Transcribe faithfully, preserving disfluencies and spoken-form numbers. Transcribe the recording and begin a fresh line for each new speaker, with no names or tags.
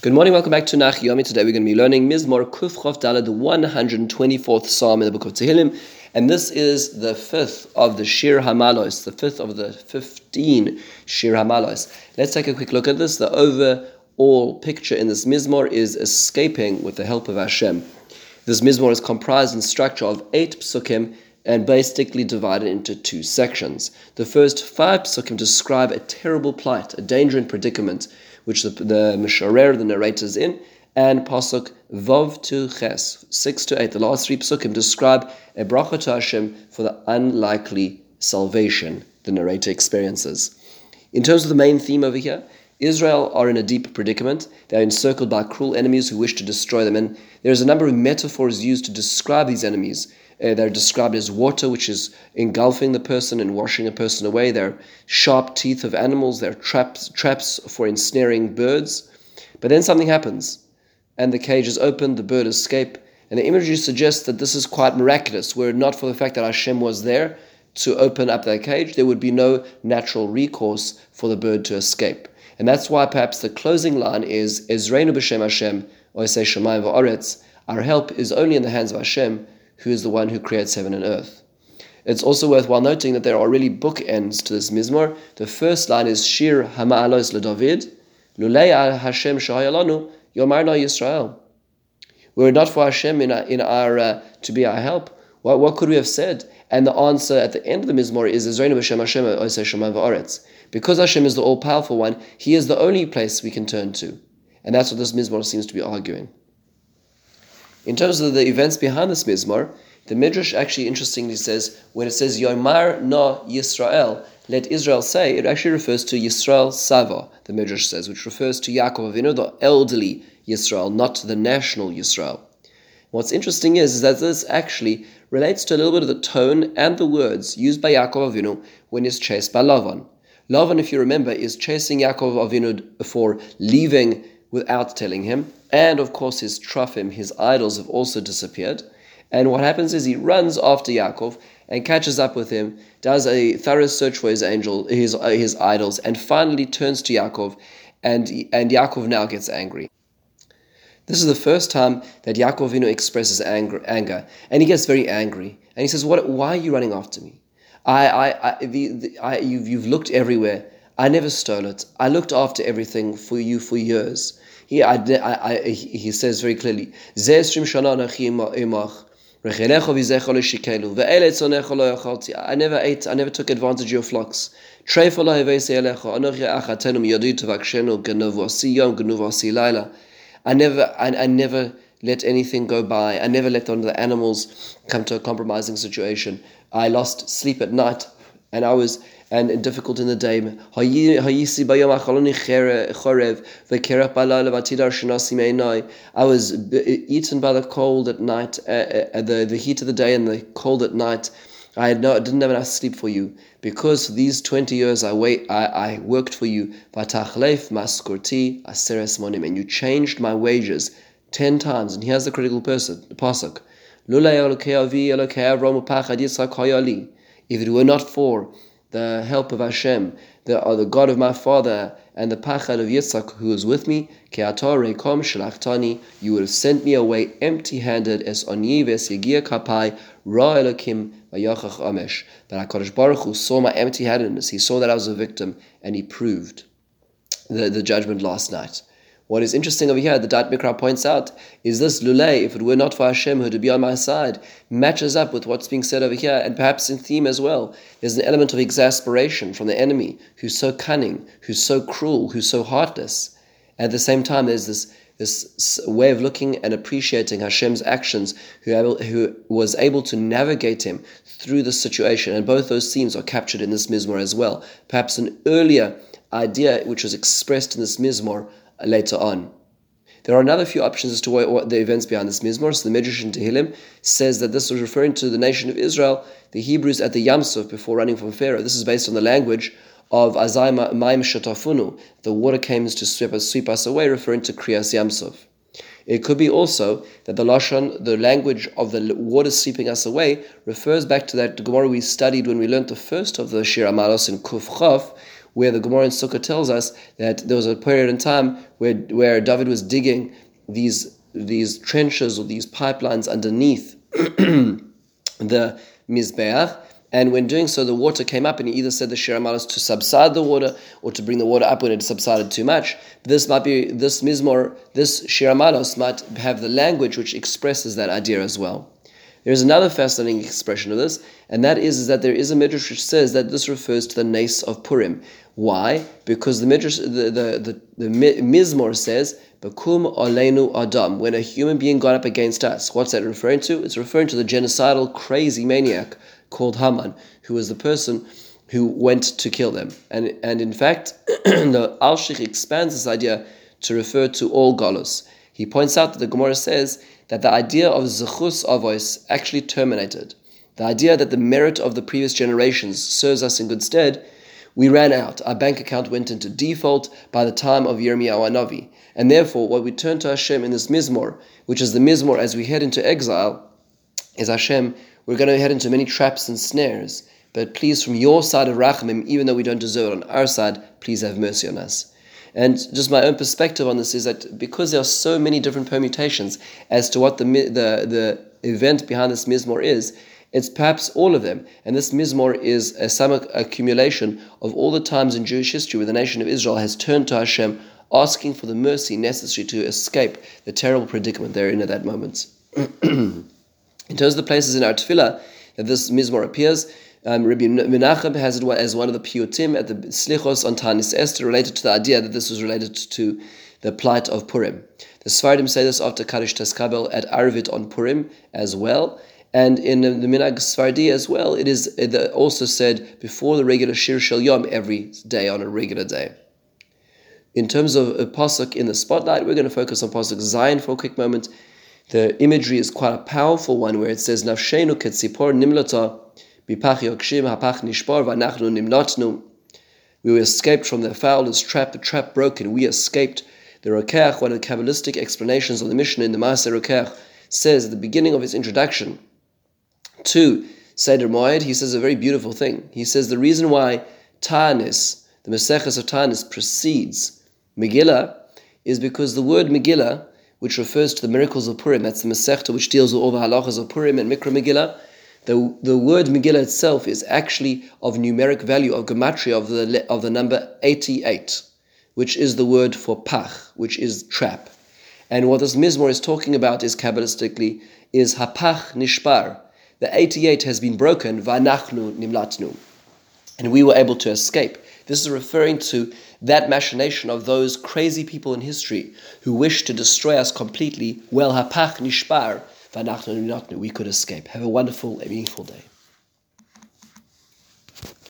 Good morning, welcome back to Nach Yomi. Today we're going to be learning Mizmor Kuf Chof Daled, the one hundred twenty-fourth Psalm in the book of Tehillim, and this is the fifth of the Shir Hamalos, the fifth of the fifteen Shir Hamalos. Let's take a quick look at this. The overall picture in this Mizmor is escaping with the help of Hashem. This Mizmor is comprised in structure of eight psukim and basically divided into two sections. The first five psukim describe a terrible plight, a danger and predicament, which the, the Misharer, the narrator, is in, and Pasuk Vav to Ches, six to eight, the last three psukim describe a bracha to Hashem for the unlikely salvation the narrator experiences. In terms of the main theme over here, Israel are in a deep predicament. They are encircled by cruel enemies who wish to destroy them, and there's a number of metaphors used to describe these enemies. Uh, they're described as water, which is engulfing the person and washing a person away. They're sharp teeth of animals. They're traps, traps for ensnaring birds. But then something happens, and the cage is opened, the bird escapes, and the imagery suggests that this is quite miraculous. Were it not for the fact that Hashem was there to open up that cage, there would be no natural recourse for the bird to escape. And that's why perhaps the closing line is, Ezreinu b'shem Hashem, Oisei Shamayim v'Oretz. Our help is only in the hands of Hashem, who is the one who creates heaven and earth. It's also worthwhile noting that there are really bookends to this Mizmor. The first line is Shir Hama'alos LeDavid, Lulei Hashem Shahayalanu, Yomarna Yisrael. Were it not for Hashem in our, in our uh, to be our help, what, what could we have said? And the answer at the end of the Mizmor is Ezreinu b'shem Hashem Oisei Shamayim v'Oretz. Because Hashem is the all-powerful one, He is the only place we can turn to. And that's what this Mizmor seems to be arguing. In terms of the events behind this Mizmor, the Midrash actually interestingly says, when it says Yomar na Yisrael, let Israel say, it actually refers to Yisrael Sava, the Midrash says, which refers to Yaakov Avinu, the elderly Yisrael, not the national Yisrael. What's interesting is, is that this actually relates to a little bit of the tone and the words used by Yaakov Avinu when he's chased by Lavan. Lavan, if you remember, is chasing Yaakov Avinu for leaving without telling him, and of course his Trophim, his idols, have also disappeared. And what happens is he runs after Yaakov and catches up with him, does a thorough search for his angel, his uh, his idols, and finally turns to Yaakov, and and Yaakov now gets angry. This is the first time that Yaakov Avinu expresses anger, anger, and he gets very angry, and he says, "What? Why are you running after me? I, I, I, the, the, I you've you've looked everywhere. I never stole it. I looked after everything for you for years." He, I, I, I, he says very clearly, I never ate, I never took advantage of your flocks. I never, I, I never let anything go by. I never let the animals come to a compromising situation. I lost sleep at night, and I was and difficult in the day. I was eaten by the cold at night, uh, uh, the, the heat of the day and the cold at night. I had no, I didn't have enough sleep for you. Because these twenty years I wait, I, I worked for you. And you changed my wages ten times. And here's the critical person, the pasuk. If it were not for the help of Hashem, the, or the God of my father, and the pachad of Yitzchak who was with me, you would have sent me away empty-handed, as oni v'esyegia kapai ra elokim v'yachach amesh. But HaKadosh Baruch Hu saw my empty-handedness. He saw that I was a victim, and He proved the, the judgment last night. What is interesting over here, the Da'at Mikra points out, is this Lulei, if it were not for Hashem who to be on my side, matches up with what's being said over here, and perhaps in theme as well. There's an element of exasperation from the enemy, who's so cunning, who's so cruel, who's so heartless. At the same time, there's this this way of looking and appreciating Hashem's actions, who, able, who was able to navigate him through the situation. And both those themes are captured in this Mizmor as well. Perhaps an earlier idea which was expressed in this Mizmor later on. There are another few options as to what, what the events behind this Mizmor. So the Midrash in Tehillim says that this was referring to the nation of Israel, the Hebrews at the Yam Suf before running from Pharaoh. This is based on the language of Azai Ma'im Shatafunu. The water came to sweep us, sweep us away, referring to Kriyas Yam Suf. It could be also that the Lashon, the language of the water sweeping us away, refers back to that Gemara we studied when we learned the first of the Shir Amalos in Kuf Chaf, where the Gemara in Sukkah tells us that there was a period in time where where David was digging these these trenches or these pipelines underneath the Mizbeach, and when doing so, the water came up, and he either said the Shir HaMalos to subside the water or to bring the water up when it subsided too much. This might be, this Mizmor, this Shir HaMalos might have the language which expresses that idea as well. There's another fascinating expression of this, and that is, is that there is a midrash which says that this refers to the Nes of Purim. Why? Because the midrash, the the the, the Mizmor says, "Bekum Aleinu Adam," when a human being got up against us. What's that referring to? It's referring to the genocidal, crazy maniac called Haman, who was the person who went to kill them. And and in fact, the Alshich expands this idea to refer to all galus. He points out that the Gemara says that the idea of Zechus Avos actually terminated. The idea that the merit of the previous generations serves us in good stead, we ran out. Our bank account went into default by the time of Yirmiyahu Hanavi. And therefore, what we turn to Hashem in this Mizmor, which is the Mizmor as we head into exile, is Hashem, we're going to head into many traps and snares, but please, from your side of Rachamim, even though we don't deserve it on our side, please have mercy on us. And just my own perspective on this is that because there are so many different permutations as to what the the, the event behind this Mizmor is, it's perhaps all of them. And this Mizmor is a some accumulation of all the times in Jewish history where the nation of Israel has turned to Hashem, asking for the mercy necessary to escape the terrible predicament they're in at that moment. In terms of the places in our Tefillah that this Mizmor appears, Um, Rabbi Menachem has it as one of the piyutim at the Slichos on Tanis Esther, related to the idea that this was related to the plight of Purim. The Sfardim say this after Kaddish Teskabel at Arvit on Purim as well, and in the Minhag Sfardi as well, it is also said before the regular Shir Shel Yom every day on a regular day. In terms of a pasuk in the spotlight, we're going to focus on pasuk Zion for a quick moment. The imagery is quite a powerful one, where it says Nafshenu ketzipor nimlata. We escaped from the fowler's trap, the trap broken. We escaped. The Rokeach, one of the Kabbalistic explanations of the Mishnah in the Maaseh Rokeach, says at the beginning of his introduction to Seder Moed, he says a very beautiful thing. He says the reason why Ta'anis, the Maseches of Ta'anis, precedes Megillah is because the word Megillah, which refers to the miracles of Purim, that's the Masechta which deals with all the halachas of Purim and Mikra Megillah, The, the word Megillah itself is actually of numeric value, of gematria, of the of the number eighty-eight, which is the word for pach, which is trap. And what this Mizmor is talking about is Kabbalistically, is hapach nishbar. The eighty-eight has been broken, va'nachnu nimlatnu. And we were able to escape. This is referring to that machination of those crazy people in history who wished to destroy us completely. Well, hapach nishbar. We could escape. Have a wonderful and meaningful day.